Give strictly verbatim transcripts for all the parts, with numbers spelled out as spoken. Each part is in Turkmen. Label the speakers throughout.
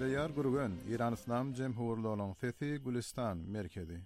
Speaker 1: Diyar gurgun İran İslam Cemhurluğu'nun Fethi Gülistan merkezi.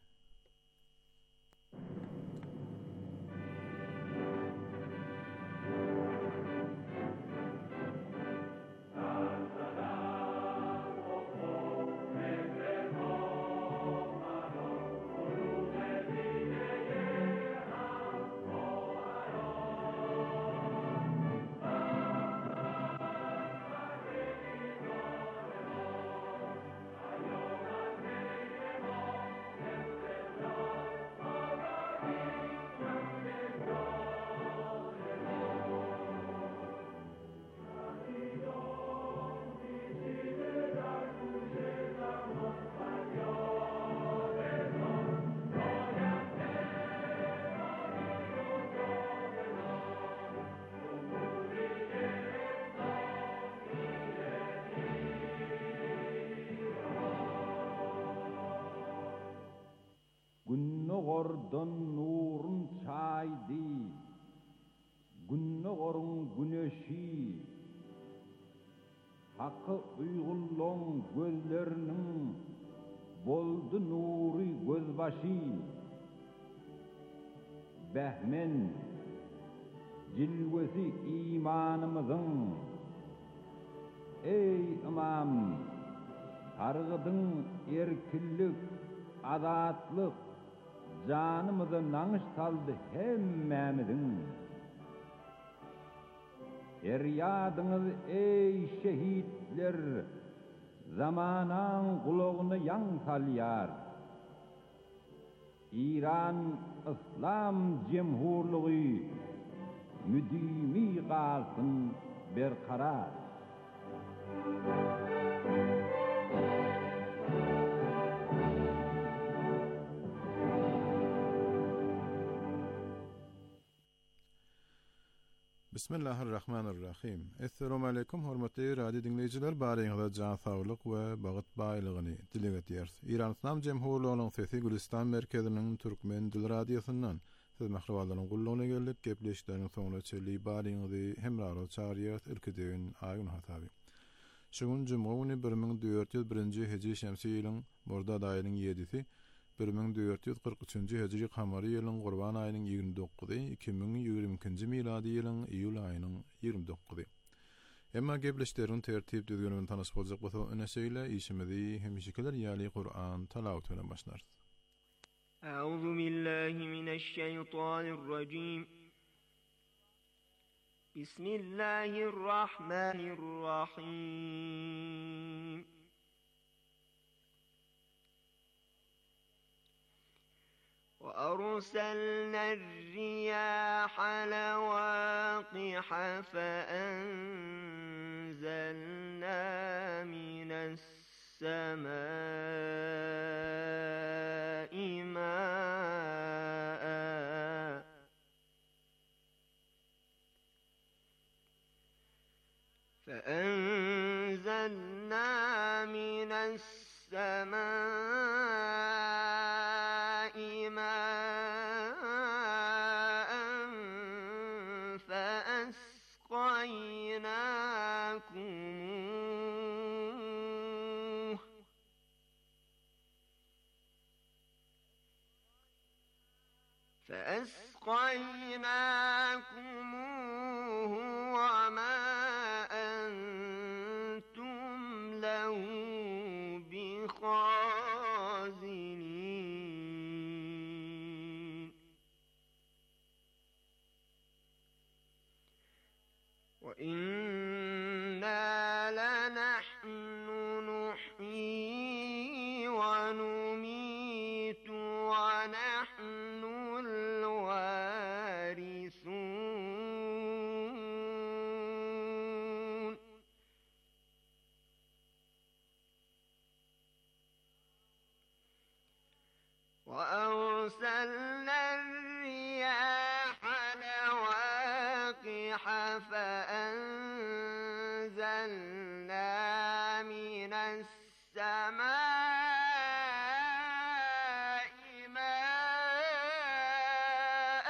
Speaker 2: Günnogordan nurun çaydı, günnogorun güneşi, hakkı uygulluğun gözlerinin boldu nuri gözbaşı, behmen cilvesi imanımızın, ey imam, targıdın erkillik, adatlık, canımızı nanış saldı hemmemizin. Feryadınız ey şehitler, zamanan kulağını yan salyar. İran İslam Cemhurluğu müdimi kalsın berkarar.
Speaker 1: Bismillahirrahmanirrahim. Assalamu alaykum hormatly radio dinleyijiler, baryňyza jan saglyk we bagyt baýlygyny dilek etýäris. İran İslam Cemhurluğunyň Fethi Gülistan merkeziniň türkmen dil radiosundan siz mahrawalaryň gullugyna geldik. Gepleşikleriň soňuna çelli baryňyzy hemrara çağırýar ilkidegin aýyn hasaby. Şugun juma güni bir ming dört ýüz birinji hejri şemsi ýylyň Mordad aýynyň ýedisi, bir ming dört ýüz kırk üçinji hejri kamary ýylyň Gurban aýynyň ýigirmi dokuzy, iki ming ýigirmi ikinji milady ýylyň iýul aýynyň ýigirmi dokuzy. Emma gepleşleriň tertip düzgününi tanyş boljak bolsa, öneseýle işimizi hemşekeler ýaly Qur'an talawat bilen başlarys.
Speaker 3: Euzu billahi mineşşeytanirracim. Bismillahirrahmanirrahim. وأرسلنا الرياح لواقح فأنزلنا من السماء ماء فأنزلنا من السماء ماء فأسقيناكموه فأسقيناكموه وما أنتم له بخازنين وإنا لنحن نحيي ونميت ونحن الوارثون وأرسلنا الرياح لواقح فأنزلنا من السماء ماء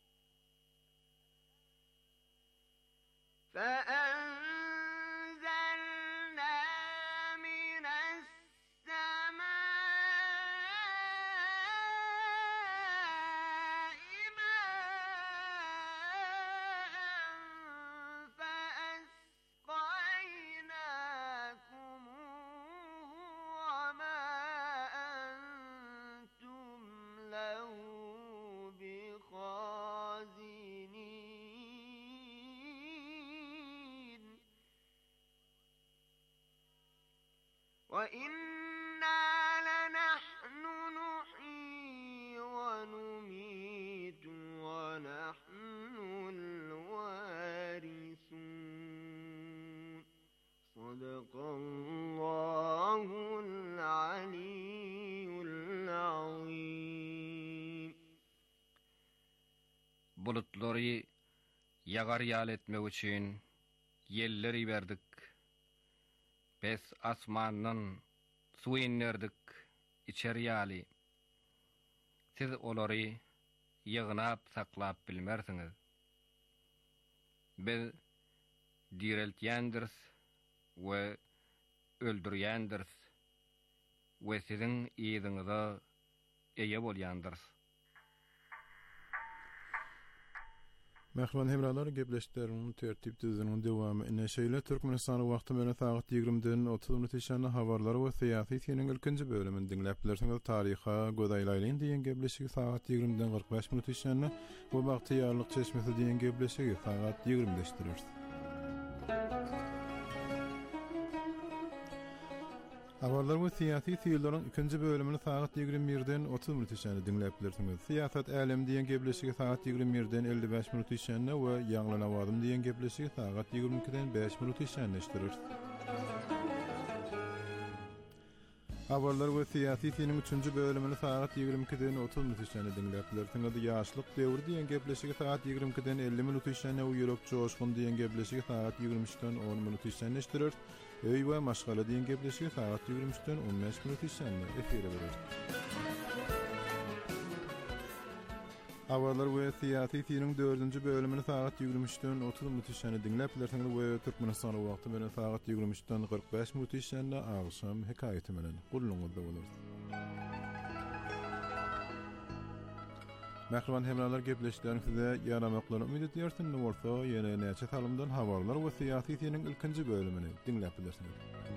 Speaker 3: فأنزلنا
Speaker 4: bulutları yagar yal etmek için yerleri verdik. Bes asmanın su inlerdik içeri yali. Siz olary yığnap saklap bilmersiniz. Biz direltýändirs we öldürýändirs we sizin ýygyňyza eýe bolýandyrs.
Speaker 1: Mehman hemralar gepleşdirýän tertip düzeniň dowamy ine şeýle Türkmenistany wagty bilen saat ýygrymdan otuz minut işäne habarlar we syýasy seniň ilkinji bölümini dinläp bilersiňiz. Taryha godaýlaýlan diýen gepleşigi saat ýygrymdan kırk beş minut işäne we wagty ýarlyk çeşmesi diýen gepleşigi saat ýygrymda işdirýär. Habarlar we syýasy syýylaryň ikinji bölümini saat ýygrym birden otuz minut işäne dinläp bilersiňiz. Syýasat älim diýen gepleşigi saat ýygrym birden elli beş minut işäne we ýaňlana wadym diýen gepleşigi saat ýygrym ikiden beş minut işäne işdirýär. Habarlar we syýasy syýanyň üçünji bölümini saat ýygrym ikiden otuz minut işäne dinläp bilersiňiz. Ýaşlyk döwür diýen gepleşigi saat ýygrym ikiden elli minut işäne we ýürek joşgun diýen gepleşigi saat ýygrym üçden on minut işäne işdirýär. Öý we maşgala diýen gepleşigi saat ýygrym üçden on beş minut işäne efire berer. Habarlar we syýasy syýanyň dördünji bölümini saat ýygrym üçden otuz minut işäne dinläp bilersiňiz we Türkmenistany wagty bilen saat ýygrym üçden kırk beş minut işäne agşam hekaýaty bilen gulluňyzda bolar. Mehman hemralar gepleşdirýän size ýaramaklaryny ümid edýärsin. Bolsa ýene näçe salymdan habarlar we syýasy syýanyň ilkinji bölümini dinläp bilersiňiz.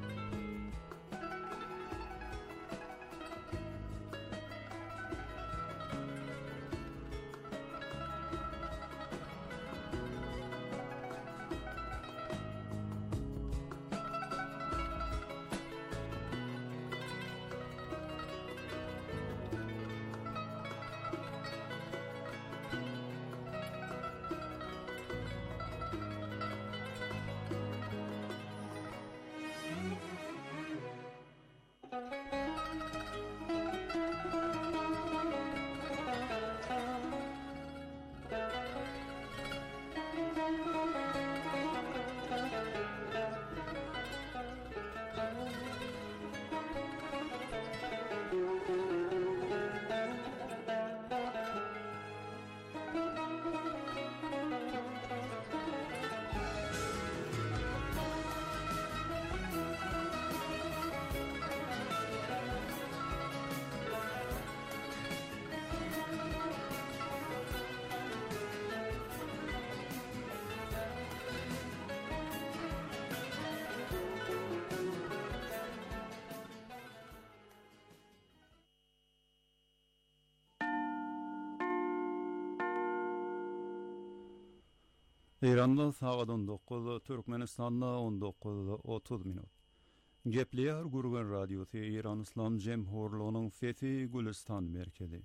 Speaker 5: İran'da saat on dokuz, Türkmenistan'da on dokuz otuz minut. Gepleýär Gurgan Radiosu İran İslam Jemhurluğunun Sesi Gülistan merkezi.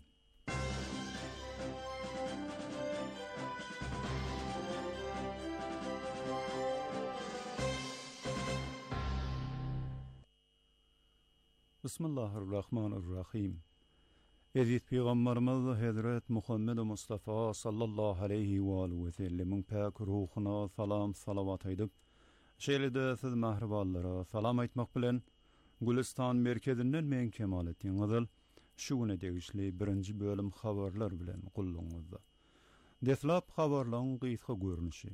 Speaker 5: Bismillahirrahmanirrahim. Ezit Peygamberimiz Hazret Muhammed Mustafa sallallahu aleyhi ve aleyhi ve sellemin pak ruhuna salam salavat edip, şeýlede siz mahriballara salam aýtmak bilen Gülistan merkezinden men Kemalettin Gyzyl şuňa degişli birinji bölüm habarlar bilen gulluňyzda. Deslap habarlaryň gysga görnüşi.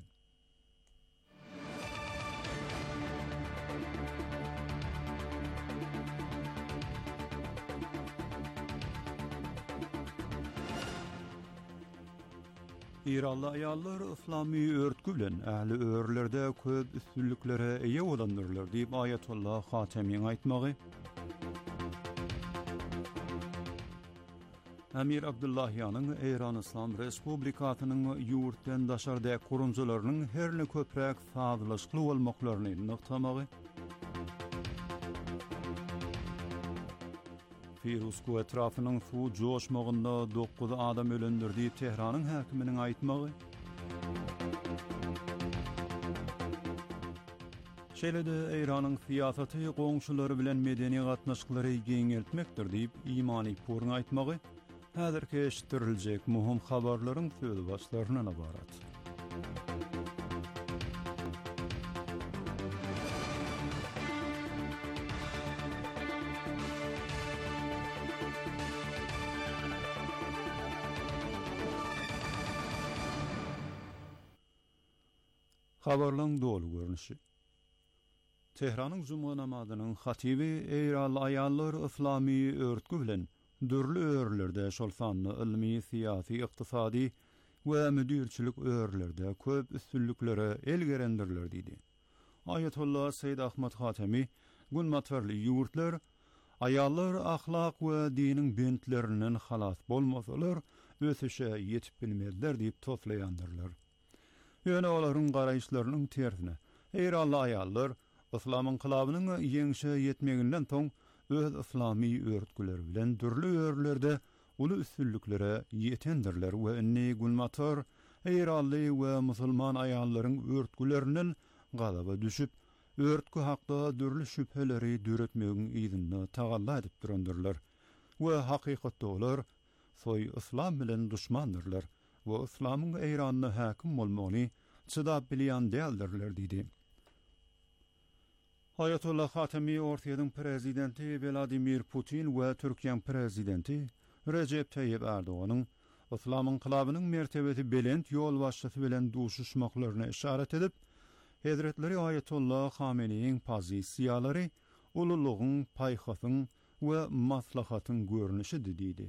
Speaker 5: İranlı ayallar İslami örtgü bilen ähli örlerde köp üstünliklere eýe bolandyrylar diýip Ayatollah Hatemiň aýtmagy. Amir Abdullahyanyň Eýran İslam Respublikasynyň ýurtdan daşarda kurumjylarynyň herle köprek fazlaşykly bolmaklaryny nyktamagy. Firusku etrafynyň suw joşmagynda dokuz adam ölendirdiği Tehranyň häkiminiň aýtmagy. Şeýlede Eýranyň syýasaty goňşulary bilen medeni gatnaşyklary geňeltmekdir diýip imany purun aýtmagy. Häzirki eşitdiriljek muhim habarlaryň sözi başlarynyň ibarat. Habarlaryň dolu görnüşi. Tehranyň Juma namazynyň hatibi Eýral aýallar islamy öğretgü bilen dürli öýrlerde şol sanly ilmi, syýasy, ykdysady we müdirçilik öýrlerde köp üstünliklere el gerendirler diýdi. Ayetullah Seyyid Ahmad Hatemi gün matwarly ýurtlar aýallar ahlak we diniň bentlerinden halas bolmasalar ösüşe ýetip bilmezler diýip toslaýandyrlar. Ýöne olaryň garaýşlarynyň tersine Eýral aýallar Islamyň kylabynyň ýeňşe ýetmeginden soň öz islamy öğretgüleri bilen dürli öýrlerde uly üstünliklere ýetendirler we inni gulmator Eýrally we musulman aýallaryň öğretgülerinden galaba düşüp öğretgü hakda dürli şüpheleri düretmegiň ýygyny tagalla edip durandyrlar we hakykatda olar soy islam bilen düşmandyrlar we islamyň eýranyna häkim bolmagyny çydap bilýän däldirler diýdi. Ayetullah Hatemi Ortaýadyň prezidenti Vladimir Putin we Türkiýanyň prezidenti Recep Tayyip Erdoganyň Islamyň kylabynyň mertebeti belent ýol başçysy bilen duşuşmaklaryna işaret edip, Hazretleri Ayetullah Hameneýiň pozisiýalary ululugyň, paýhasyň we maslahatyň görnüşi diýdi.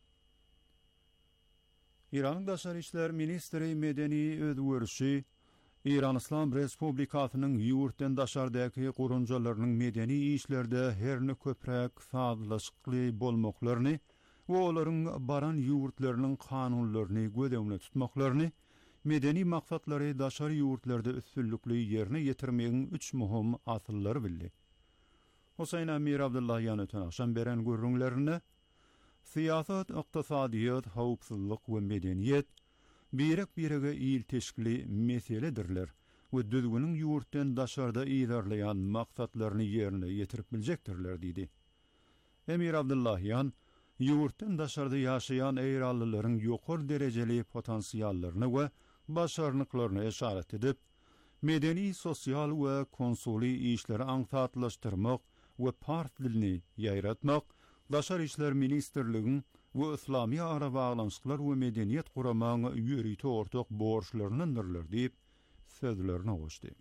Speaker 5: İran Daşary işler ministri Medeni Özgürüşi İran İslam Respublikasynyň ýurtdan daşardaky gurunjalarynyň medeni işlerde herne köprek fazlaşykly bolmaklaryny we olaryň baran ýurtlarynyň kanunlaryny gödäwne tutmaklaryny, medeni maksatlary daşary ýurtlarda üstünlikli ýerine ýetirmegiň üç muhim asyllary bildi. Husayn Amir Abdullahiýan öten akşam beren görüňlerini syýasat, ykdysadyýat, howpsuzlyk we medeniýet birek birege ýyl teşkili meseledirler we düzgünüň ýurtdan daşarda iýerleýän maksatlaryny ýerine ýetirip biljekdirler diýdi. Emir Abdullahiýan ýurtdan daşarda ýaşaýan eýrallylaryň ýokary derejeli potensiýallaryny we başarnyklaryny işaret edip, medeni, sosial we konsuly işleri aňsatlaşdyrmak we part dilini ýaýratmak, Daşary işler ministrligiň we islami ara baglanşyklar we medeniýet guramagyny ýürüýte ortak borçlaryndandyr diýip sözlerini goşdy.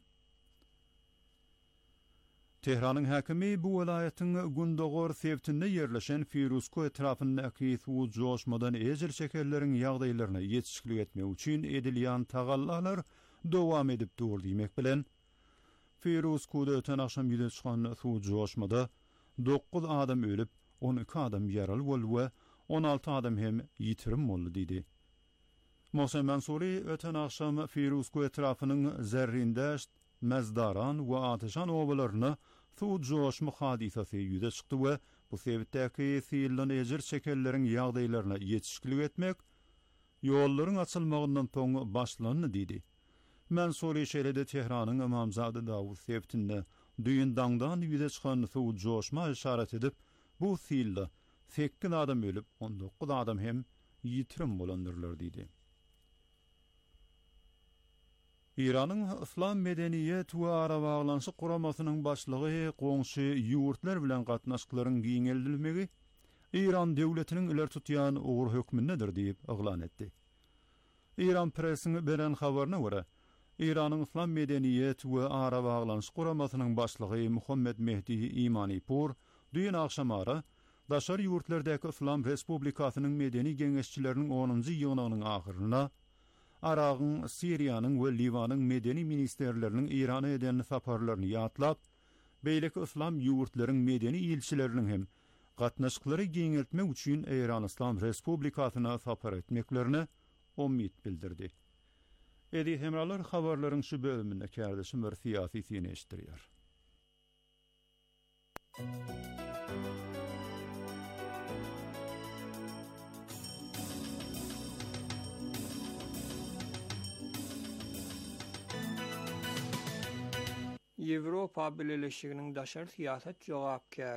Speaker 5: Tehranyň häkimi bu welaýatyň Gundogor sewtinde ýerleşen Firuzkow etrafyndaky suw joşmadan ejir şekerleriň ýagdaýlaryna ýetişiklik etmek üçin edilýän tagallalar dowam edip dur diýmek bilen Firuzkowda öten akşam ýüze çykan suw joşmada dokuz adam ölüp on iki adam yaraly boldy we on alty adam hem ýitirim boldy diýdi. Mohsen Mansuri öten akşam Firuzkow etrafynyň Zerrindeşt, Mezdaran we Ateşan obalaryna suw joşma hadisasy ýüze çykdy we bu sebäpdeki syýylan ejir şekerleriň ýagdaýlaryna ýetişiklik etmek ýollaryň açylmagyndan soň başlandy diýdi. Mansuri şeýlede Tehranyň Imamzady Dawud sebäpinde düýündaňdan ýüze çykan suw joşma işaret edip, bu syýyla sekiz adam ölüp on dokuz adam hem ýitirim bolandyrlar diýdi. İranyň İslam medeniýet we ara baglanşyk guramasynyň başlygy goňşy ýurtlar bilen gatnaşyklaryň giňeldilmegi İran döwletiniň iler tutýan ugry hökmündedir diýip eglan etdi. İran presiň beren habaryna görä, İranyň İslam medeniýet we ara baglanşyk guramasynyň başlygy Muhammed Mehdi Imanipur düýün akşam ara daşary ýurtlardaky İslam Respublikasynyň medeni geňeşçileriniň onunjy ýygynyň ahyryna Aragyň, Siriýanyň we Liwanyň medeni ministerleriniň Irana eden saparlaryny ýatlap, beýleki İslam ýurtlarynyň medeni ilçileriniň hem gatnaşyklary giňeltmek üçin Eýran İslam Respublikasyna sapar etmeklerini umyt bildirdi. Edi hemralar habarlaryň şu bölüminde kärdeşim bir syýasy syny eşitdirýär.
Speaker 6: Ýewropa Birleşiginiň daşary syýasat jogapkary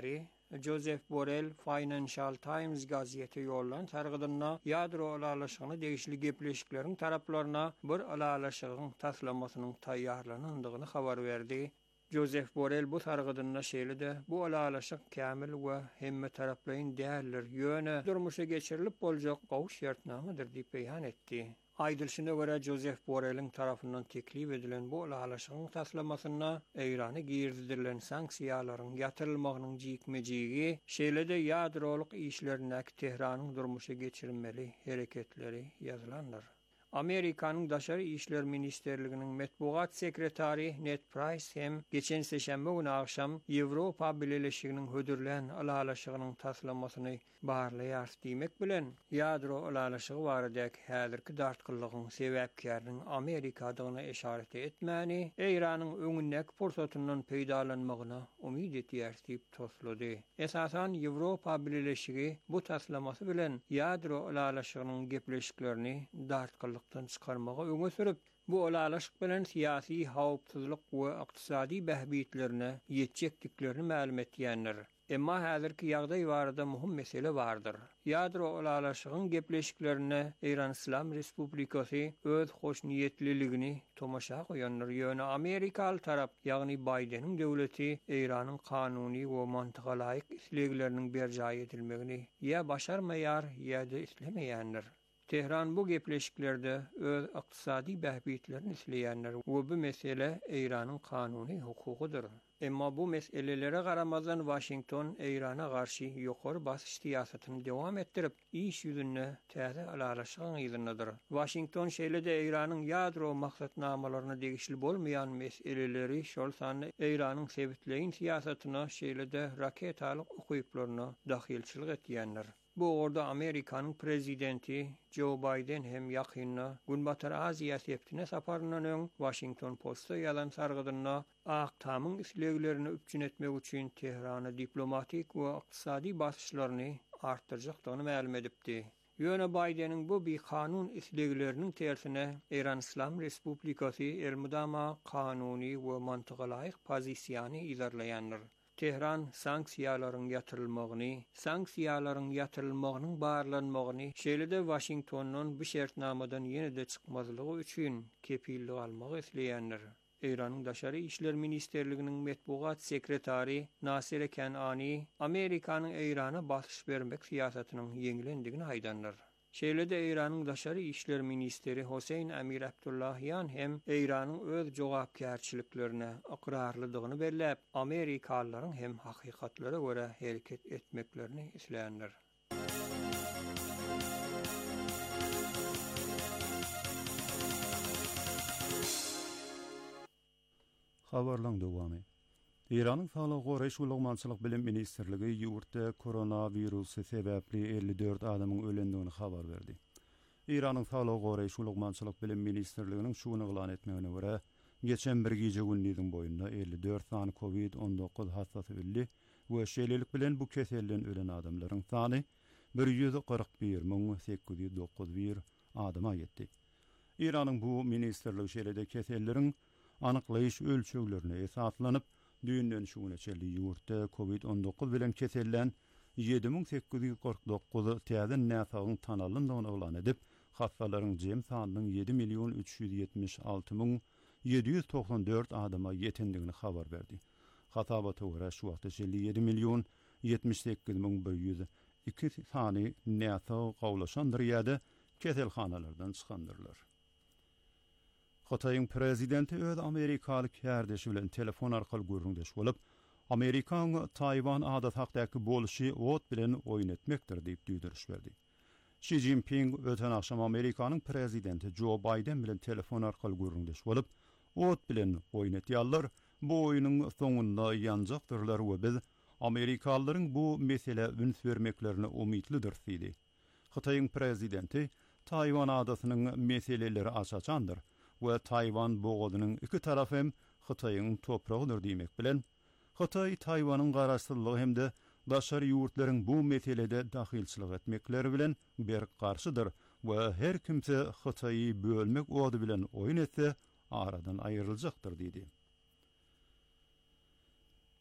Speaker 6: Joseph Borrell Financial Times gazeti yollan targydyna ýadro alalaşygyny degişli gepleşiklerin taraplarına bir alalaşygyň taslamasynyň taýýarlanandygyny habar berdi. Joseph Borrell bu targydyna şeýle-de bu alalaşyk kämil we hemme taraplaryň däller ýöne durmuşa geçirilip boljak gowuş şertnamadyr diýip beýan etdi. Aýdylşyna görä Joseph Borrelliň tarapyndan teklip edilen bu alalaşygyň taslamasyna Eýrany girdirilen sanksiýalaryň ýatyrylmagynyň jikmejigi, şeýle-de ýadrolyk işlerindäki Tehranyň durmuşa geçirilmeli hereketleri ýazylandyr. Amerikanyň Daşary İşler Ministerliginiň metbuat sekretary Ned Price hem geçen seşembe günü akşam Ýewropa Birleşiginiň hödürlen alalaşygynyň taslamasyny barlaýar diýmek bilen ýadro alalaşygy baradaky häzirki dartgyllygyň sebäpkäriniň Amerikadagyna eşaret etmäni Eýranyň öňündäki pursatyndan peýdalanmagyna umyt etýär diýip toslady. Esasan Ýewropa Birleşigi bu taslamasy bilen ýadro alalaşygynyň gepleşiklerini dartgyllyk çıkarmaga öňe sürüp, bu alalaşyk bilen siyasi hawpsuzlyk we ykdysady behbitlerine ýetjekdiklerini ma'lum etýänler. Emma häzirki ýagdaý barada muhim mesele bardyr. Ýadro alalaşygyň gepleşiklerine Eýran Islam Respublikasy öz hoşniýetliligini tomaşa goýanlar ýöne Amerikaly tarap, ýagny Bideniň döwleti Eýranyň kanuny we mantyga laýyk islegleriniň berjaý edilmegini ýa başarmaýar ýa-da islemeýänler. Tehran bu gepleşiklerde öz ykdysady behbitlerini isleýänler we bu mesele Eýranyň kanuny hukugudyr. Emma bu meselelere garamazdan Washington Eýrana garşy ýokary basyş siýasatyny dowam etdirip, iş ýüzüne täze alalaşygyň ýygynydyr. Washington şeýle-de Eýranyň ýadro maksatnamalaryna degişli bolmaýan meseleleri, şol sany Eýranyň sebitleýin siýasatyna şeýle-de raketalyk ukyplaryna dahilçilik etýänler. Bu orada Amerikanyň prezidenti Joe Biden hem ýakynna Günbatar Aziýa septine saparynyň öň Washington Post'a ýalan sargydyna Aktamyň isleglerini üpçün etmek üçin Tehrana diplomatik we ykdysady basyşlaryny artdyrjakdygyny ma'lum edipdi. Ýöne Bideniň bu bir kanun islegleriniň tersine Eýran Islam Respublikasy elmudama kanuny we mantyga laýyk pozisiýany izarlaýandyr. Tehran sanksiýalaryň ýatyrylmagyny, sanksiýalaryň ýatyrylmagynyň barlanmagyny, şeýle-de Washingtondan bu şertnamadan ýene-de çykmazlygy üçin kepillik almagy isleýänler. Eýranyň Daşary İşler Ministerliginiň metbuat sekretary Nasir Kenani Amerikanyň Eýrana basyş bermek siýasatynyň ýeňilendigini aýdandyr. Şeýle-de Eýranyň Daşary İşler Ministeri Hosein Amir Abdullahyan hem Eýranyň öz jogapkärçiliklerine aqrarlydygyny belläp, Amerikalılaryň hem hakykatlara görä hereket etmeklerini isleýänler.
Speaker 5: Habarlaň dowamy. Eýranyň Saglyk we Reşulygmançylyk bilim ministrligi ýurtda koronavirusy sebäpli elli dört adamyň ölendigini habar berdi. Eýranyň Saglyk we Reşulygmançylyk bilim ministrliginiň şuny elan etmegine görä, geçen bir gece gündüziň boýunda elli dört sany covid on dokuz hastasy bildi we şeýlelik bilen bu keselden ölen adamlaryň sany bir ýüz kırk bir miň sekiz ýüz dokuz bir adama ýetdi. Eýranyň bu ministrligi şeýle-de keselleriň anyklaýyş ölçeglerine esaslanyp, düýünden şuňa çeldi ýurtda covid on dokuz bilen kesellen ýedi miň sekiz ýüz kırk dokuz täze näsagyň tanalandygyny elan edip, hastalaryň jem sanynyň yedi milyon üç yüz ýetmiş alty miň yedi yüz toksan dört adama ýetendigini habar berdi. Hasabata görä şu wagtda elli yedi milyon yetmiş sekiz miň bir yüz iki sany näsa gawlaşandyr ýa-da keselhanalardan çykandyrlar. Xitoyň prezidenti öz Amerikaly kärdeşi bilen telefon arkaly görüňdeş bolup, Amerikanyň Taywan adat hakdaky boluşy ot bilen oýun etmekdir diýip düýdüriş berdi. Xi Jinping öten akşam Amerikanyň prezidenti Joe Biden bilen telefon arkaly görüňdeş bolup, ot bilen oýun etýärler. Bu oýunyň soňunda ýanjaktyrlar we biz Amerikalılaryň bu mesele üns bermeklerini umytlydyr diýdi. Xitoyň prezidenti Taywan adatynyň meseleleri açaçandyr we Taywan boğazynyň iki tarapy hem Xitoyň topragydyr diýmek bilen, Xitoy Taywanyň garaşsyzlygy hemde daşary ýurtlaryň bu meselede dahilçilik etmekleri bilen bir garşydyr we her kimse Xitoy bölmek ody bilen oýun etse aradan aýryljakdyr diýdi.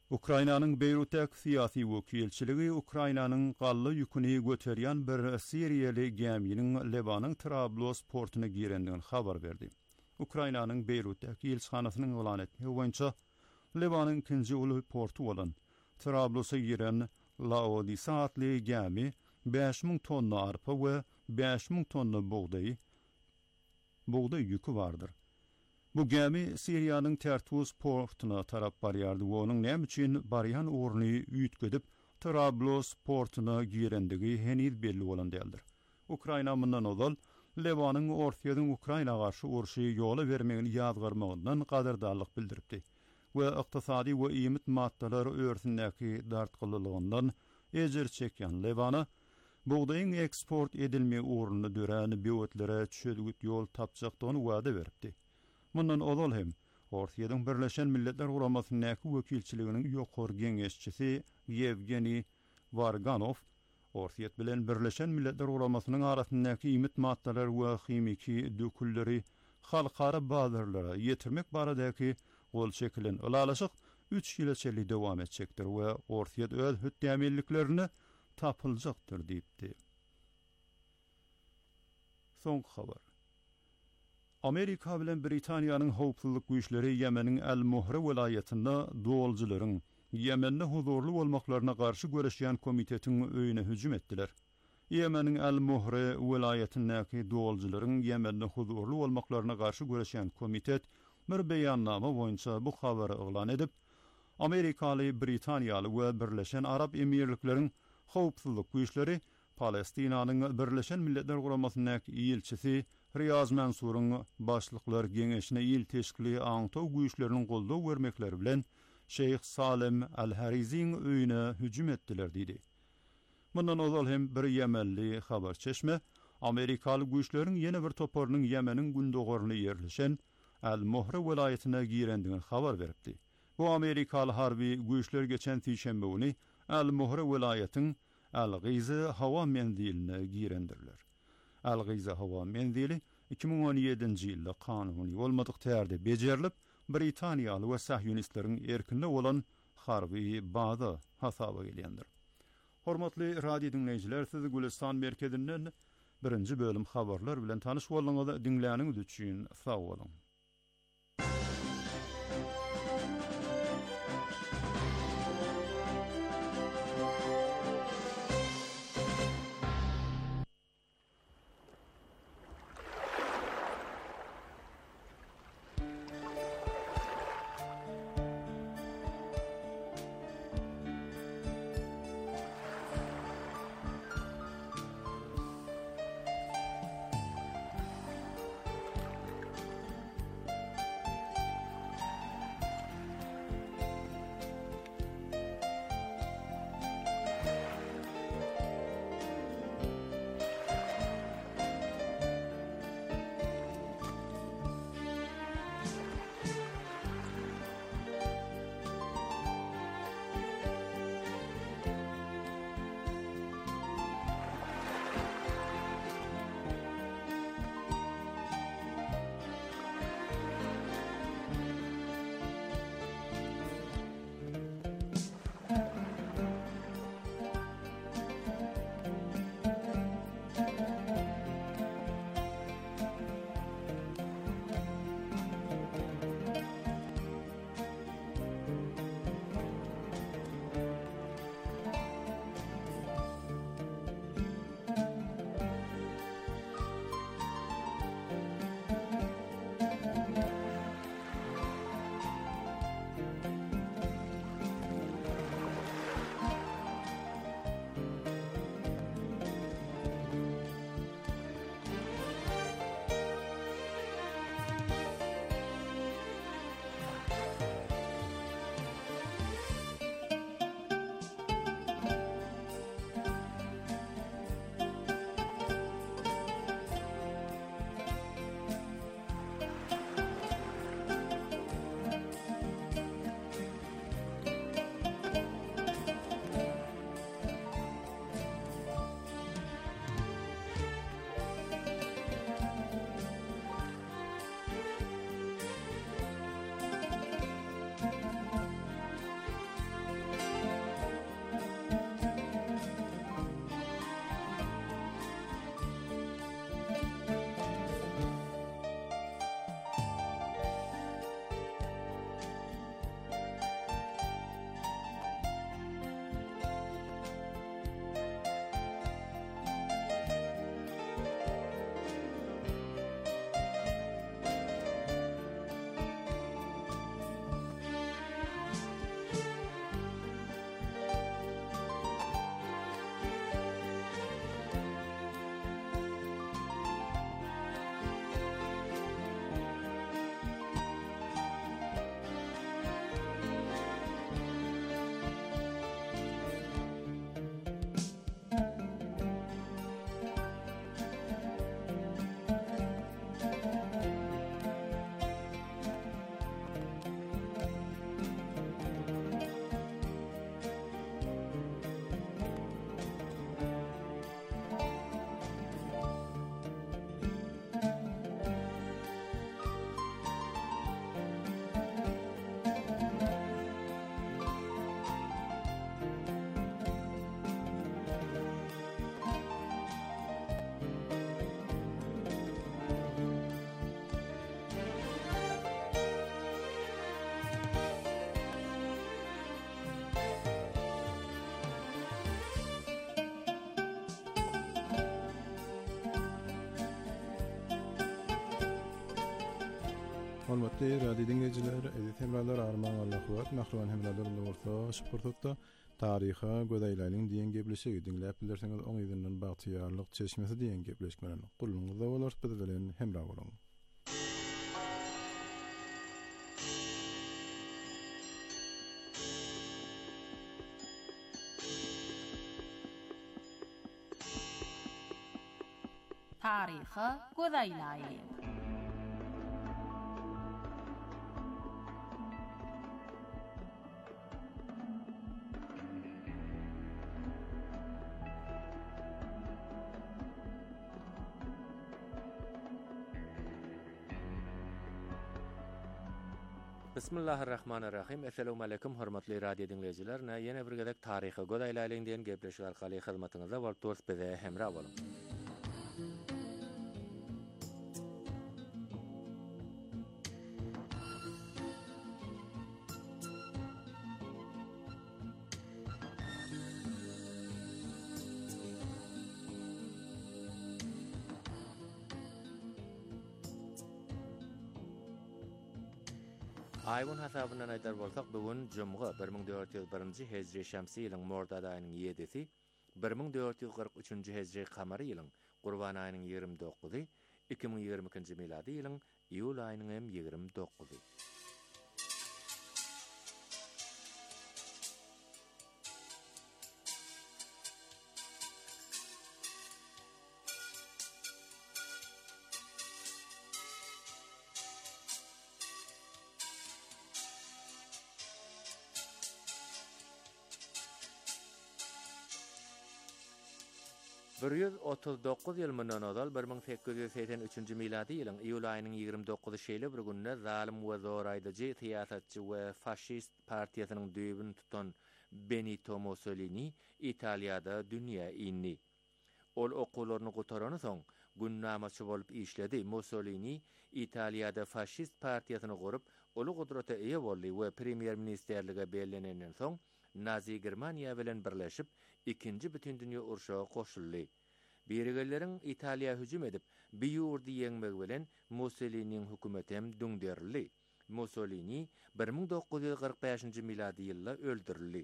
Speaker 5: Ukraynanyň Beýrutdaky syýasy wekilçiligi Ukraynanyň gally ýüküni göterýän bir Siriýaly geminiň Lebanyň Trablos portuny girendigini habar berdi. Ukraynanyň Beýrutdaky elçixanasynyň elan etmegi boýunça Lebanyň ikinji uly portu bolan Trablosa giren Laodisa adly gemi beş ming tonna arpa we beş ming tonna buğday buğday ýükü bardyr. Bu gemi Siriýanyň Tertus portuna tarap barýardy. Onuň näme üçin barýan orny üýtgedip Trablos portuna girendigi heniz belli bolan däldir. Ukraina mundan ozal Lebanyň Orsiýadyň Ukraina garşy urşy ýola bermegini ýazgyrmagyndan gadardarlyk bildiripdi we ykdysady we iýmit maddalar örsündäki dartgylylygyndan ejer çekýän Lebana buğdaýyň eksport edilme uğruna dören biyotlere çödügüt ýol tapjakdygyny wada beripdi. Mundan ozal hem Orsiýadyň Birleşen Milletler Guramasynyň wekilçiliginiň ýokary geňeşçisi Yevgeni Varganov Orsiýet bilen Birleşen Milletler Guramasynyň arasyndaky iýmit maddalar we himiki dökülleri halkara bazarlara ýetirmek baradaky gol çekilen ulalaşyk üç ýyla çeli dowam etjekdir we Orsiýet öz hütdämelliklerini tapyljakdyr diýipdi. Soňky habar. Amerika bilen Britaniýanyň howpsuzlyk güýçleri Ýemeniň El-Muhre welaýatynda dowaljylaryň Ýemende huzurly bolmaklaryna garşy göreşýän komitetiň öýüne hüjüm etdiler. Ýemeniň El-Muhre welaýatyndaky dowaljylaryň Ýemende huzurly bolmaklaryna garşy göreşýän komitet bir beýannama boýunça bu habary elan edip, Amerikaly, Britaniýaly we Birleşen Arab Emirlikleriň howpsuzlyk güýçleri Palestinanyň Birleşen Milletler Guramasynyň ýelçisi Riyaz Mansuryň başlyklar geňeşine ýyl teşkili aňtaw güýçleriniň goldaw bermekleri bilen Şeyh Salem El-Hariziň öýüne hüjüm etdiler diýdi. Mundan ozal hem bir Yemenli habar çeşme Amerikaly güýçleriň ýene bir toparynyň Ýemeniň gündogaryna ýerleşen El-Muhre welaýatyna girendigini habar beripdi. Bu Amerikaly harby güýçler geçen tişembe güni El-Muhre welaýatynyň El-Giza hawa menziline girendirler. El-Giza hawa menzili iki ming on ýedinji ýylda kanuny bolmadyk täze bejerilip Britaniýaly we Sahyunistleriň erkinde bolan harby baza hasaba gelýändir. Hormatly radio dinleýijiler, sizi Gülistan merkezinden birinji bölüm habarlar bilen tanyş bolmaňyza dinläniňiz üçin sag bolun.
Speaker 1: Hormatly radio dinleyijiler, edit hemralar arman Allah'wat mahruman hemralar bolsa şupurtda taryha gödäýläniň diýen gepleşigi dinläp bilersiňiz oň ýerden bagtyýarlyk çeşmesi diýen gepleşmelerini gulluňyzda bolar bilen hemra bolaň.
Speaker 7: Taryha gödäýläýin.
Speaker 8: Bismillahirrahmanirrahim. Assalamu alaykum hormatly radio dinleyijiler. Ýene bir gezek taryhy gödäýläýin diýen gepleşik arkaly hyzmatyňyza bolýar bize hemra boluň. Aýyň hasabyndan aýdar bolsak, bugun jumga bir ming dört ýüz birinji hejri şämsi ýylyň Mordad aýynyň ýedisi, bir ming dört ýüz gyrk üçinji hejri kamary ýylyň Gurban aýynyň ýigirmi dokuzy, iki ming ýigirmi ikinji miladi ýylyň iýul aýynyň hem ýigirmi dokuzy. bir yüz otuz dokuz ýyl mundan ozal bir ming sekiz ýüz seksen üçinji miladi ýylyň iýul aýynyň ýigirmi dokuzy şeýle bir günde zalim we zoraýdyjy siýasatçy we faşist partiýasynyň düýbüni tutan Benito Mussolini Italiýada dünýä indi. Ol okularyny gutarany soň günnämeçi bolup işledi. Mussolini Italiýada faşist partiýasyny gurup, ulu gudrata eýe boldy we premier ministerlige bellenenden soň Nazi Germaniýa bilen birleşip ikinji bütün dünýä urşagy goşuldy. Birigeleriň Italiýa hüjüm edip bir ýurdy ýeňmek bilen Mussoliniň hökümeti hem düňderildi. Mussolini bir ming dokuz ýüz gyrk beşinji miladi ýylda öldürildi.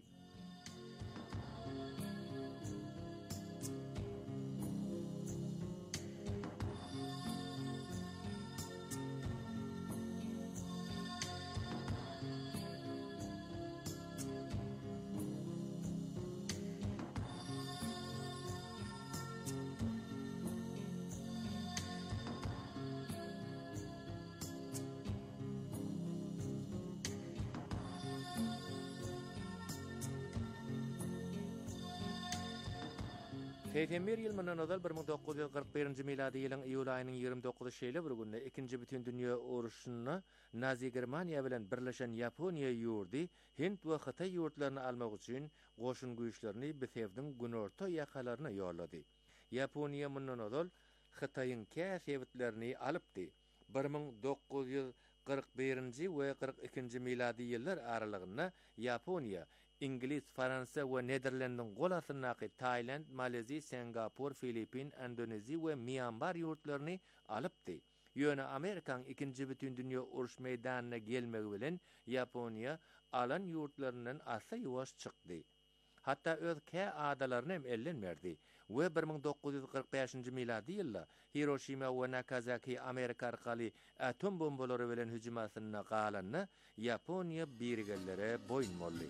Speaker 8: seksen bir ýyl mundan ozal bir ming dokuz ýüz gyrk birinji miladi ýylyň iýul aýynyň ýigirmi dokuzy şeýle bir günde ikinji bütün dünýä uruşyna Nazi Germaniýa bilen birleşen Ýaponiýa ýurdy Hind we Hytaý ýurtlaryny almak üçin goşun güýçlerini Bisewdiň günorta ýakalaryna ýollady. Ýaponiýa mundan ozal Hytaýyň käsebitlerini alypdy. bir ming dokuz ýüz gyrk birinji we gyrk ikinji miladi ýyllar aralygynda Ýaponiýa İngiliz, Fransa we Nederlandyň golasynaky Taýland, Maleziýa, Singapur, Filipin, Endonezi we Myanmar ýurtlaryny alypdy. Ýöne Amerikaň ikinji bütün dünýä uruş meýdanyna gelmegi bilen Ýaponiýa alan ýurtlarynyň asa ýuwaş çykdy. Hatta öz kä adalaryny hem ellenmerdi. We bir ming dokuz ýüz gyrk beşinji miladi ýylda Hiroşima we Nagasaki Amerika arkaly atom bombalary bilen hüjümasyna galanyny Ýaponiýa birigellere boyun boldy.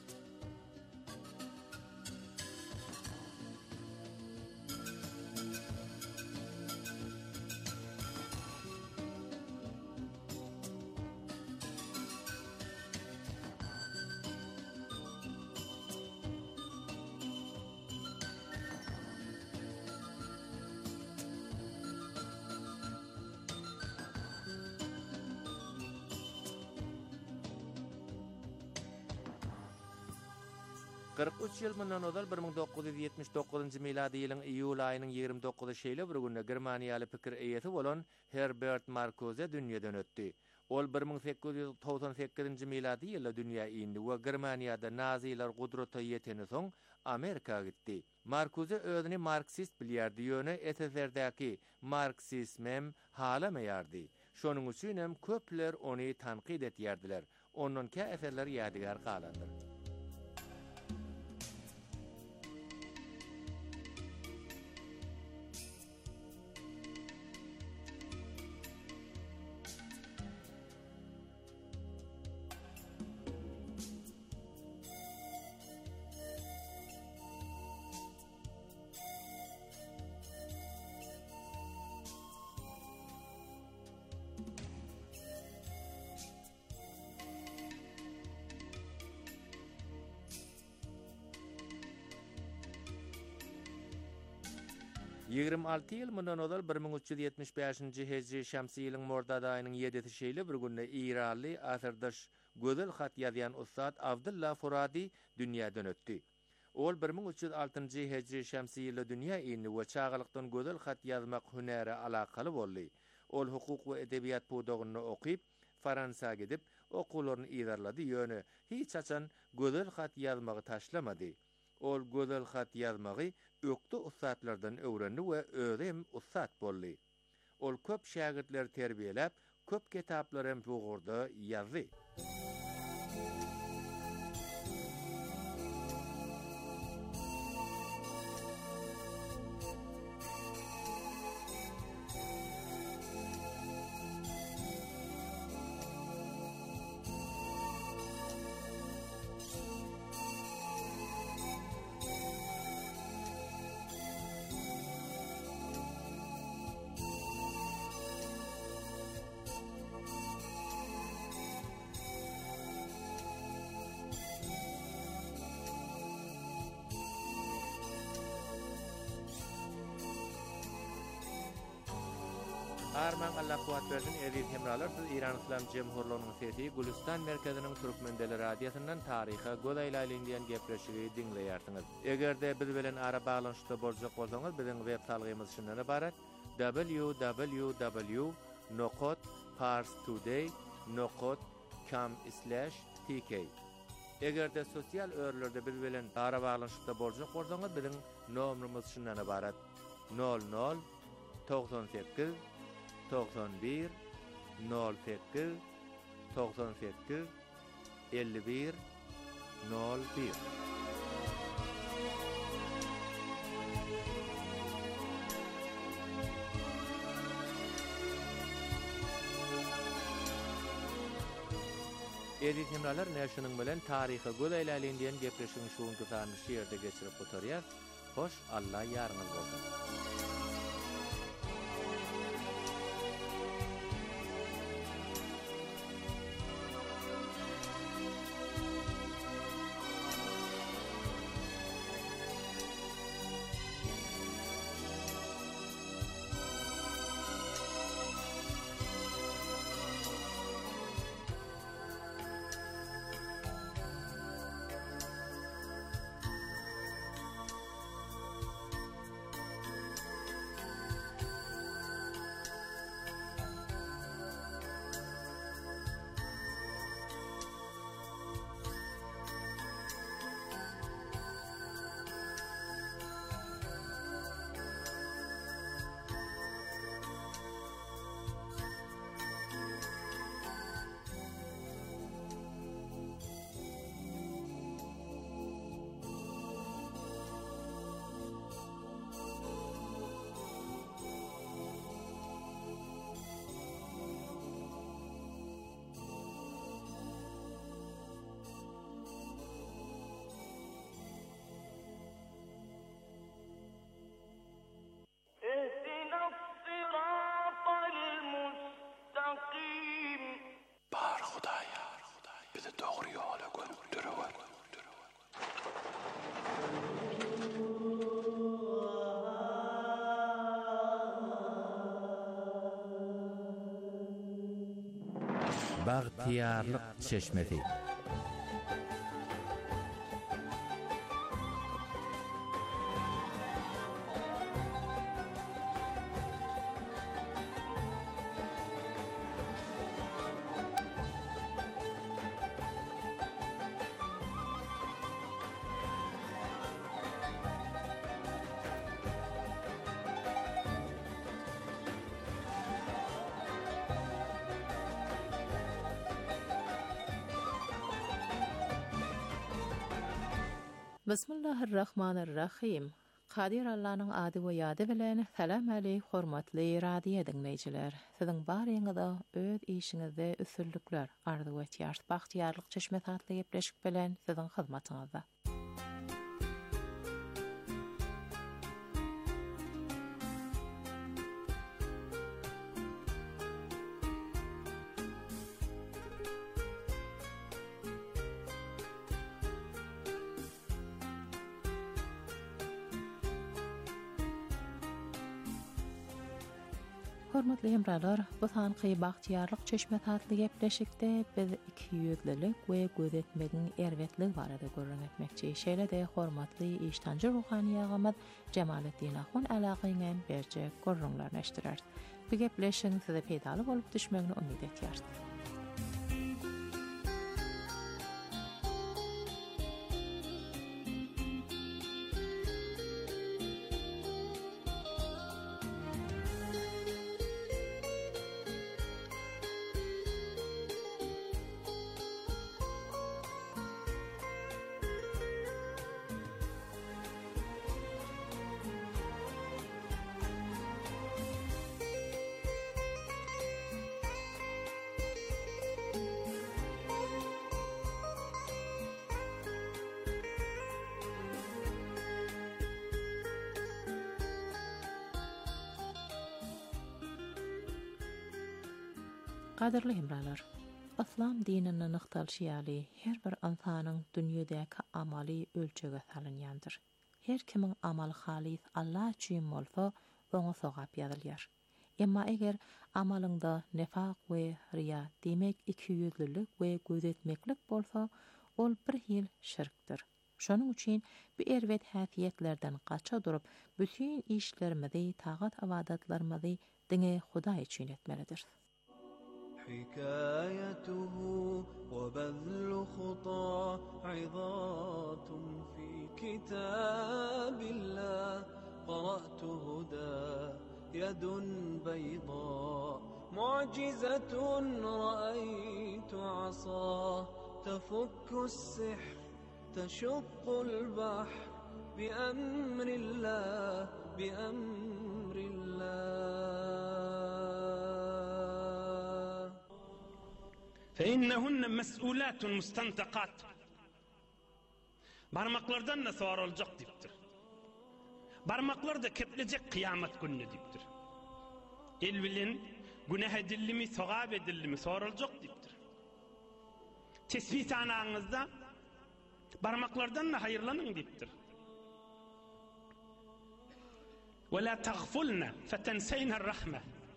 Speaker 8: kırk üç ýyl mundan ozal bir ming dokuz ýüz ýetmiş dokuzynji miladi ýylyň iýul aýynyň ýigirmi dokuzy şeýle bir günde Germaniýaly pikir eýesi bolan Herbert Marcuse dünýeden ötdi. Ol bir ming sekiz ýüz togson sekizinji miladi ýylda dünýä indi we Germaniýada Naziler gudrata ýeteni soň Amerika gitdi. Marcuse özüni Marksist bilýärdi, ýöne S S R'däki Marksizmem halamaýardy. Şonuň üçin hem köpler ony tanqid etýärdiler. Ondan kä eserler ýadygar galandyr. ýygrimi alty ýyl mundan odal bir ming üç ýüz ýetmiş beşinji hejri şamsy ýylyň mordad aýynyň ýedisi şeýle bir günde İranly asyrdaş gözel hat ýazýan ustad Abdulla Furadi dünýäden ötdi. Ol bir ming üç ýüz altynjy hejri şamsy ýylda dünýä ýyny we çağalykdan gözel hat ýazmak hünäri alakaly boldy. Ol hukuk we edebiýat pudogyny okyp Fransa gidip okularyny ýerledi ýöne hiç açan gözel hat ýazmagy taşlamady. Ol gözel hat ýazmagy ökde ustadlardan öwrendi we özem ustad boldy. Ol köp şagirdler terbiýelep, köp kitaplar hem bugurdy, ýazdy. Arman Allah kuwat bersin edip hemralar siz İran İslam Cemhurluğunyň sesi Gülistan merkeziniň Türkmendeli radiosundan taryha godaýlaýlan diýen gepleşigi dinleýärsiňiz. Egerde biz bilen ara baglanşykda boljak bolsaňyz biziň web salgymyz şundan ibaret w w w nokot pars today nokot com slash t k. Egerde sosial örlerde biz bilen ara baglanşykda boljak bolsaňyz biziň nomrumyz şundan ibaret nol nol doksan sekiz doksan bir nol sekiz doksan sekiz elli bir nol bir. Edip hemralar näşiniň bilen taryha godaýlaýlan diýen gepleşigiň şuňky sany şeýerde geçirip oturýar. Hoş Allah ýarňyz bolsun. Bagtiyarlyk çeşmesi.
Speaker 9: Bismillahirrahmanirrahim. Qadir Allah'ın adı we ýady bilen salam aleyk hormatly radio dinleýijiler. Siziň baryňyzda öz işiňizde üsüllükler arzu etýär. Bagtýarlyk çeşme tatly gepleşik bilen siziň hyzmatyňyzda. Hormatly hemralar, bu sanky bagtýarlyk çeşme tatly gepleşikde biz iki ýüzlilik we gözetmegin erwetlik barada görüň etmekçi. Şeýle-de hormatly iştanjy ruhany ýagamyz Jemaletdin Ahun alagyňam berje görüňler neşdirer. Bu gepleşiň size peýdaly bolup düşmegini umyt etýär. Qadirli hemralar, İslam dinini nyktalşýaly her bir insanyň dünýedäki amaly ölçege salynýandyr. Her kimiň amaly halis Allah üçin bolsa, oňa sowap ýazylýar. Emma eger amalyňda nifaq we riya demek iki ýüzlilik we gözetmeklik bolsa, ol bir hil şirkdir. Şonuň üçin bu erwet häsiýetlerden gaça durup, bütün işlerimizi, tagat awadatlarymyzy diňe Hudaý üçin etmelidir.
Speaker 10: حكايته وبذل خطى عظات في كتاب الله قرأت هدى يد بيضاء معجزة رأيت عصا تفك السحر تشق البحر بأمر الله بأمر الله
Speaker 11: فإنهن مسؤولات مستنطقات. Barmaklardan da sorulacak diptir. Barmaklar da ketlecek kıyamet gününe diptir. El bilen günah edilimi, sogab edilimi sorulacak diptir. Tesbih sanağınızda barmaklardan da hayırlanın diptir. وَلَا تَغْفُلْنَ فَتَنْسَيْنَ الرَّحْمَةِ.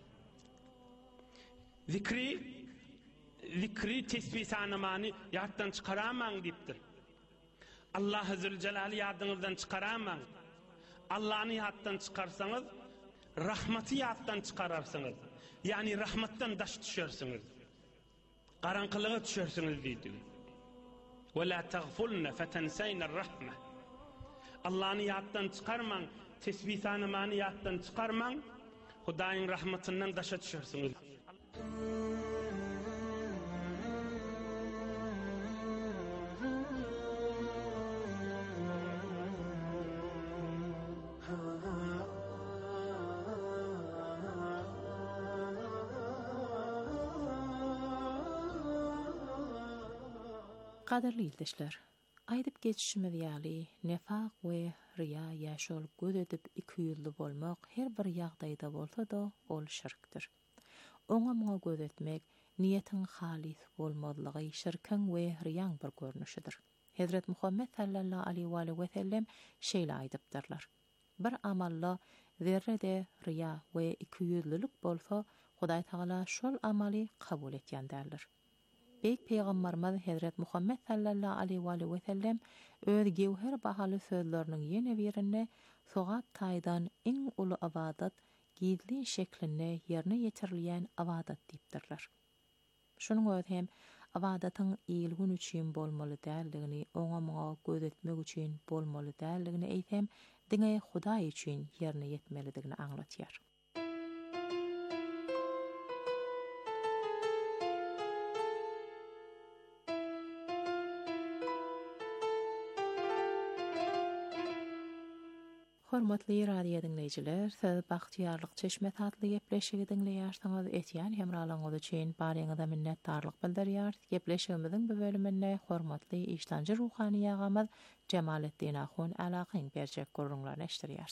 Speaker 11: Zikri Zikri tesbih sanamany ýatdan çykaramaň dipdir. Allah Zülcelali ýadyňyzdan çykaramaň. Allahny ýatdan çykarsaňyz, rahmaty ýatdan çykararsyňyz. Ýani rahmatdan daş düşersiňiz. Garanqylyga düşersiňiz diýdi. وَلَا تَغْفُلْنَ فَتَنْسَيْنَ الرَّحْمَةِ. Allahny ýatdan çykarmaň, tesbih sanamany ýatdan çykarmaň, Hudaýyň rahmatyndan daşa düşersiňiz.
Speaker 9: Qadirli ýurtdaşlar, aýdyp geçişimiz ýaly nifaq we riya ýaşol göz edip iki ýüzli bolmak her bir ýagdaýda bolsa-da ol şirkdir. Oňa muňa göz etmek niýetiň halis bolmadylygy şirkiň we riýaň bir görnüşidir. Hazrat Muhammed sallallahu aleyhi we sellem şeýle aýdypdyrlar. Bir amalla zerrede riya we iki ýüzlilik bolsa, Hudaý Taala şol amaly kabul etýändirler. Beyk Peygamberimiz Hazrat Muhammed sallallahu aleyhi ve sellem öz gewher bahaly sözleriniň ýene birinde sogap taýdan iň uly abadat gizli şeklinde ýerine ýetirilýän abadat diýipdirler. Şonuň öz hem abadatyň ýylgyn üçin bolmaly däldigini, oňa muňa göz etmek üçin bolmaly däldigini eýsem, diňe Hudaý üçin ýerine ýetmelidigini aňlatýar. Hormatly radio dinleyijiler, siz Baxtiyarlyk Çeşme tatly gepleşigi dinleýärsiňiz. Etýän hemralaňyz üçin baryňyza minnetdarlyk bildirýär. Gepleşigimiziň bu bölüminde hormatly işdanjy ruhany ýagamyz Jemaletdin Ahun alakyň berjek gurrunlaryny eşdirýär.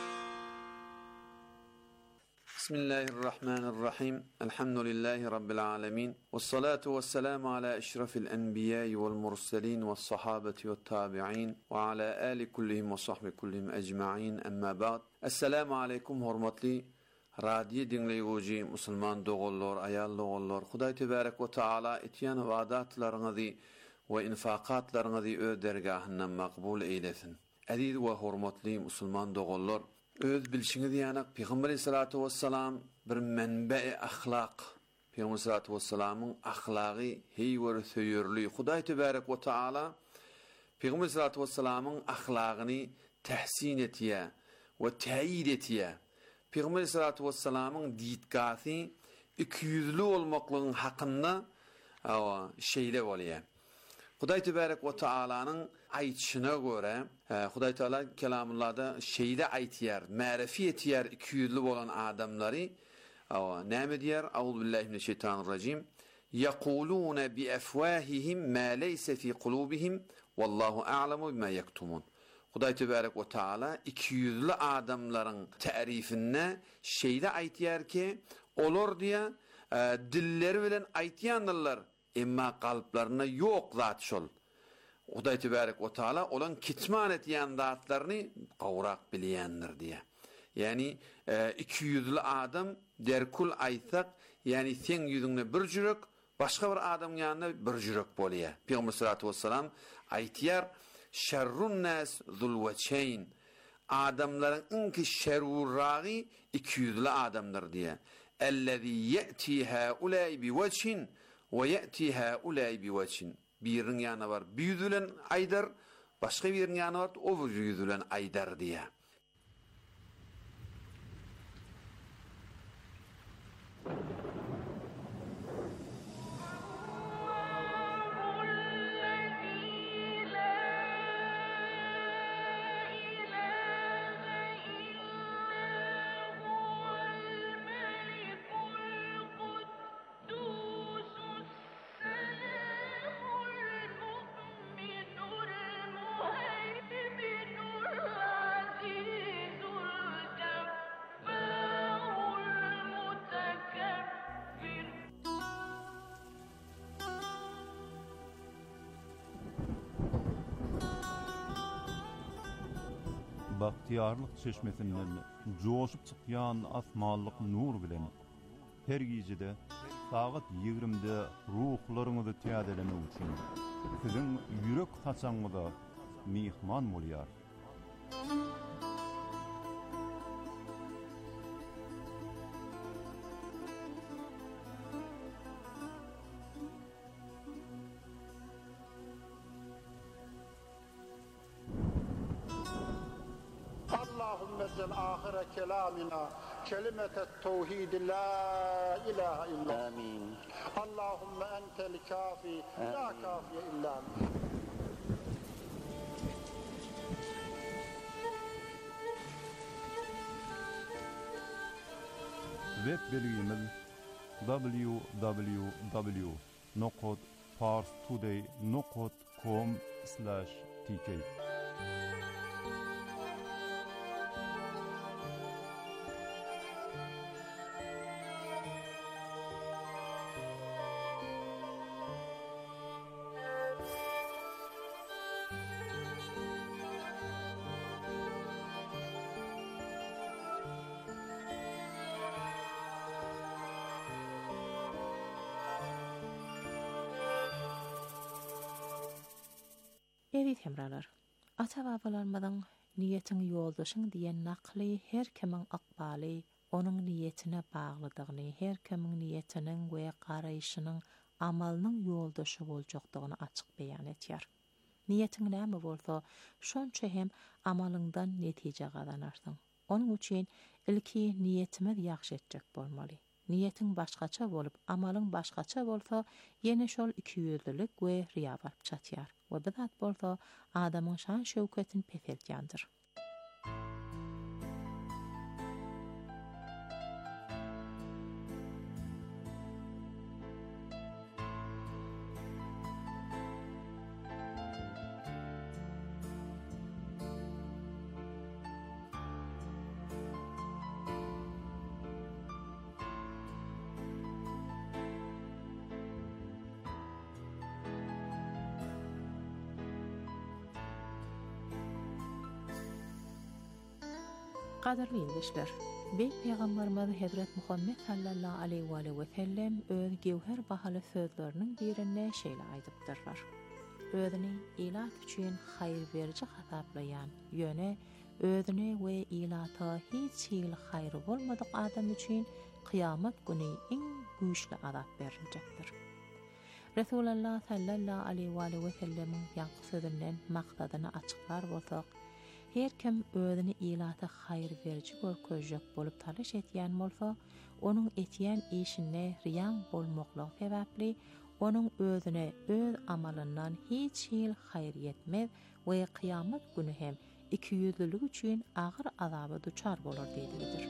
Speaker 12: Bismillahirrahmanirrahim. Elhamdülillahi rabbil alamin. Vessalatu vesselamu ala eşrefil enbiya'i vel murselin ve sahabeti ve tabi'in ve ala ali kullihim ve sahbi kullihim ecma'in. Amma ba'd. Assalamu alaykum hormatly radio dinleýüji musulman dogollar, ayal dogollar. Hudaý tebarek ve taala etýän wadatlaryňyzy we infaqatlaryňyzy öz dergahyndan makbul eýlesin. Aziz we hormatly musulman dogollar, öz bilşiňiz ýanak Peýgamber sallallahu vesselam bir menbe-i ahlak. Peýgamber sallallahu vesselamyň ahlagy heýwer söýürli. Hudaý tebarek we taala Peýgamber sallallahu vesselamyň ahlagyny tahsin etýär we taýid etýär. Peýgamber sallallahu vesselamyň diýdgasy iki ýüzlü bolmaklygyň hakynda awa şeýle bolýar. Hudaý tebarek we taalanyň aýtşyna görä, Hudaý taala kelamlarda şeýle aýtýar, ma'rifi etýär iki ýüzlü bolan adamlary. Awa näme diýär? Auzu billahi mineşşeytanirracim. Yaquluna bi afwahihim ma laysa fi qulubihim wallahu a'lamu bima yaktumun. Hudaý tebarek we taala iki ýüzlü adamlaryň ta'rifine şeýle aýtýar ki, olar diýär, dilleri bilen aýtýanlar, emma kalplarına yok zat şol. Hudaý tebarek we taala olan kitman etýän zatlaryny gawrak bilýändir diye. Yani e, iki yüzlü adam derkul aýtsak, yani sen yüzüňde bir jürek, başga bir adam ýanynda bir jürek bolýar. Peýgamber sallallahu vesselam aýtýar, şerrun nas zulwachayn. Adamlaryň inki şerwurragy iki yüzlü adamdır diye. Ellezî ye'ti haulâi bi wajhin ve ye'ti haulâi bi wajhin. Biriň ýanyna bar bir ýüz bilen aýdar, başga biriň ýanyna bar o bir ýüz bilen aýdar diye.
Speaker 5: Baxtiyarlyk çeşmesinden joşup çykýan asmanlyk nur bilen her gijede saat ýigrimde ruhlaryňyzy täzelemek üçin siziň ýürek haçaňyza mihman bolýar.
Speaker 13: آخر كلامنا كلمة التوحيد لا إله إلا آمين. اللهم أنت الكافي لا كافي إلا أنت.
Speaker 5: Web belgimiz w w w nokta parstoday nokta com slash t k.
Speaker 9: Evet hemralar, ata-babalarymyzyň niýetiň ýoldaşyň diýen nakly her kimiň akbaly, onuň niýetine baglydygyny, her kimiň niýetiniň we garaýşynyň amalynyň ýoldaşy boljakdygyny açyk beýan etýär. Niýetiň näme bolsa, şonça hem amalyňdan netije gazanarsyň. Onuň üçin ilki niýetimiz ýaxşy etjek bolmaly. Niýetiň başgaça bolup, amalyň başgaça bolsa, ýene şol iki ýüzlülük we riýa baryp çatýar. We bidat bolsa, adamyň şan şöwketini peseltýändir. Qadarly dinleyijiler, Beyt Peygamberimiz Hazret Muhammed sallallahu aleyhi ve sellem öz gewher bahaly sözleriniň birinde şeýle aýdypdyrlar. Özüni ilat üçin hayır berji hasaplayan, ýöne özüne we ilata hiç hil haýry bolmadyk adam üçin kıyamet günü iň güýçli azap beriljekdir. Resulullah sallallahu aleyhi ve sellem'in ýanky sözünden maksadyny açyklar bolsak, her kim özüni ilata hayır berji görkezjek bolup talaş etýän bolsa, onuň etýän işine riýan bolmaklyk sebäpli onun özüne öz amalından hiç hil hayır yetmez ve kıyamet günü hem iki yüzlülük üçün ağır azaba duçar bolur deyildir.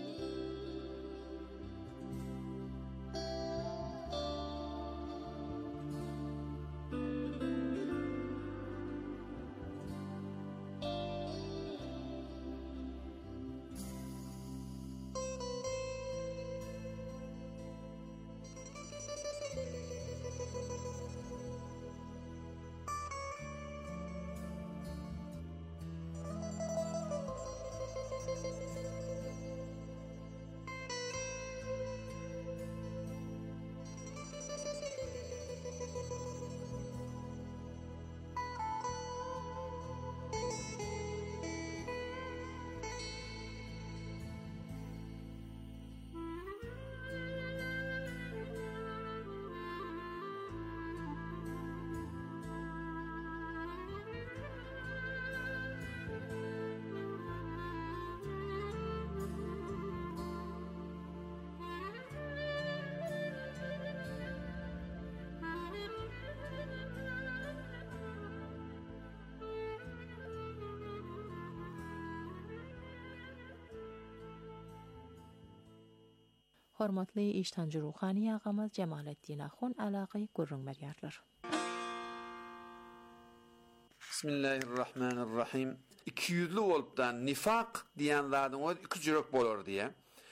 Speaker 9: Hormatly iştancı ruhani ağamız Cemalettin Ahun alagy görüňmerýärler.
Speaker 12: Bismillahirrahmanirrahim. iki yüzlü bolupdan nifak diýen zadyň öz iki jürek bolar diýe.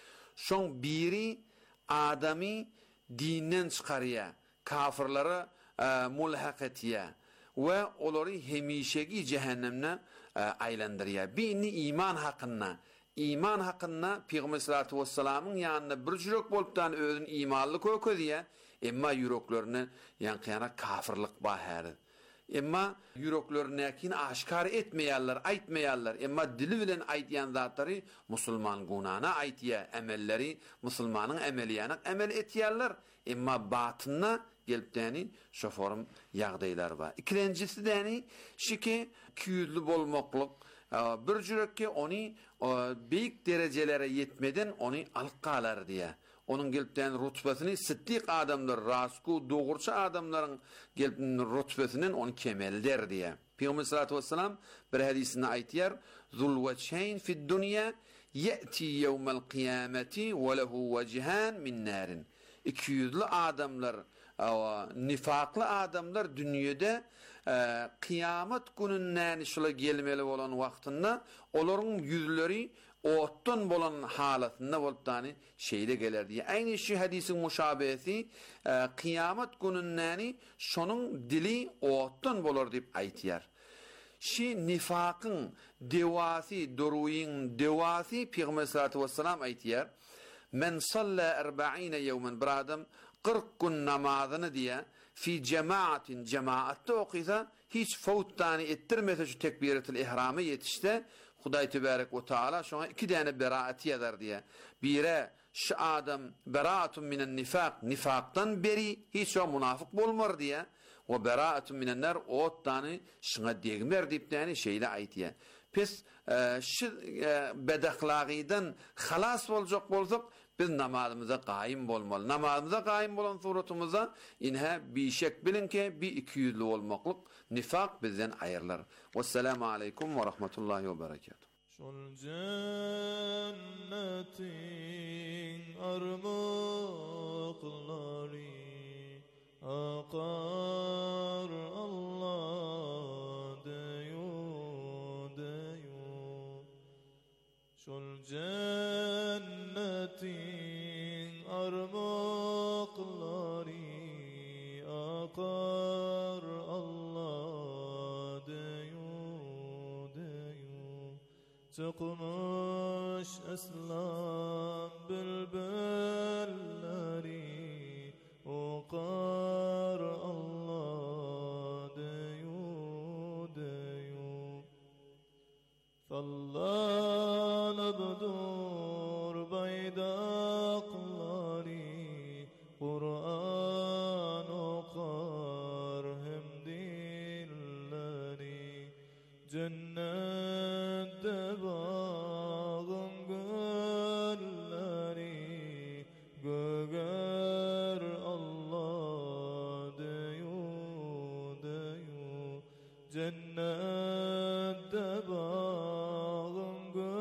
Speaker 12: Şoň biri adamy dinden çykarýar, kafirlary mulhaq etýär we olary hemişegi cehennemne aýlandyrýar. Bini iman hakyna İman hakkında Peygamber sallallahu aleyhi ve sellem'in yanına bir jürek bolupdan özün imanly kökezýär, emma yüreklerine ýankyana kafirlik bahar. Emma yüreklerine aşkar etmeýärler, aýtmaýarlar, emma dili bilen aýtýan zatlary musulman gunana aýtýar, emelleri musulmanyň emeliýany emel etýärler, emma batyna gelipdäni şoforum ýagdaýlar bar. İkincisi däni şiki küýüzli bolmaklyk bir jürekke onu büyük derecelere yetmeden onu alqalar diye. Onun gelipden rutbesini siddiq adamlar, rasku, doğurçu adamların gelipden rutbesinin onu kemelder diye. Peygamber sallallahu aleyhi ve sellem bir hadisinde aytýar: "Zul vejhayn fid dunya ya'ti yawmal kıyameti ve lehu vejhan min narin." iki yüzlü adamlar, nifaklı adamlar dünyada e, kıyamet gününden şula gelmeli olan wagtynda olaryň yüzleri otdan bolan halatynda bolup tani şeýle geler diye. Aynı şu hadisin muşabehesi e, kıyamet gününden şonuň dili otdan bolar diýip aýtýar. Şi nifakın devasi, doruyin devasi Peygamber sallallahu aleyhi ve sellem aýtýar: "Men salla arba'ina yawman bradam kırk gün namazyny diye fi cemaatin cemaatte okuysa hiç fawtany ettirmese şu tekbiratul ihramı yetişte Hudaý tebarek ve taala şoňa iki däne beraat ýazar diye. Bire şu adam beraatun minen nifak, nifaktan beri hiç o munafık bolmar diye. Ve beraatun minen nar o tany şoňa degmer diýip däne şeýle aýtýar. Pes şu bedahlagydan halas boljak bolsak biz namazımıza qaim bolmaly. Namazımıza qaim bolan suratymyza inha bişek bilinki bir iki yüzlü olmaklyk nifak bizden aýyrlar. Vesselamu aleykum ve rahmetullahi ve berekatuh.
Speaker 10: Şol cennetin armaqlary aqar Allah deyo deyo. Şol cennetin armaqlary aqar Allah deyo deyo. çıkmış eslan bülbülleri okar Allah deyu deyu sallanıp dur baydakları Kur'an okar hem dilleri cennette bağın gülleri göger Allah deyu deyu cennette bağın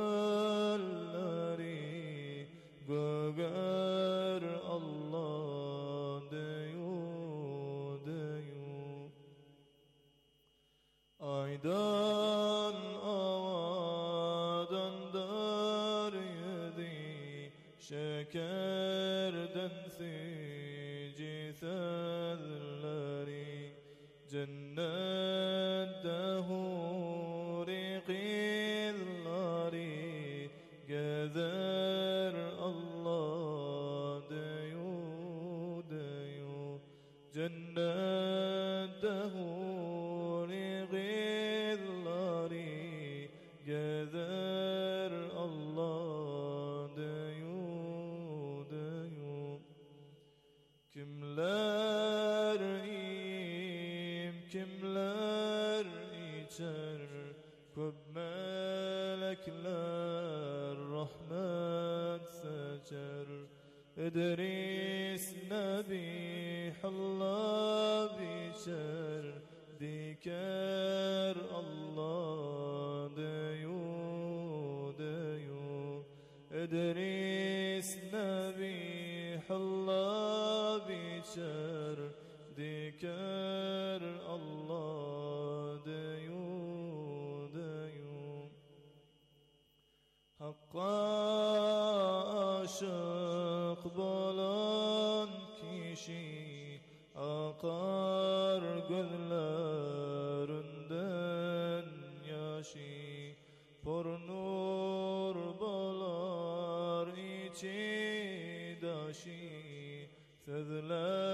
Speaker 10: gülleri göger Allah deyu deyu aydan avadan dar yedi şekerden sici sözleri cennette huri kızları gezer Allah deyu deyu cennette huri kızları gezer Allah deyu deyu kimler im kimler içer köp melekler rahmet seçer İdris Nebihullah biçer diker Allah deyu deyu İdris Nebihullah biçer diker Allah deyu deyu Hakka aşık bolan kişi akar gözlerinden yaşı por nur bolar içi daşı sözler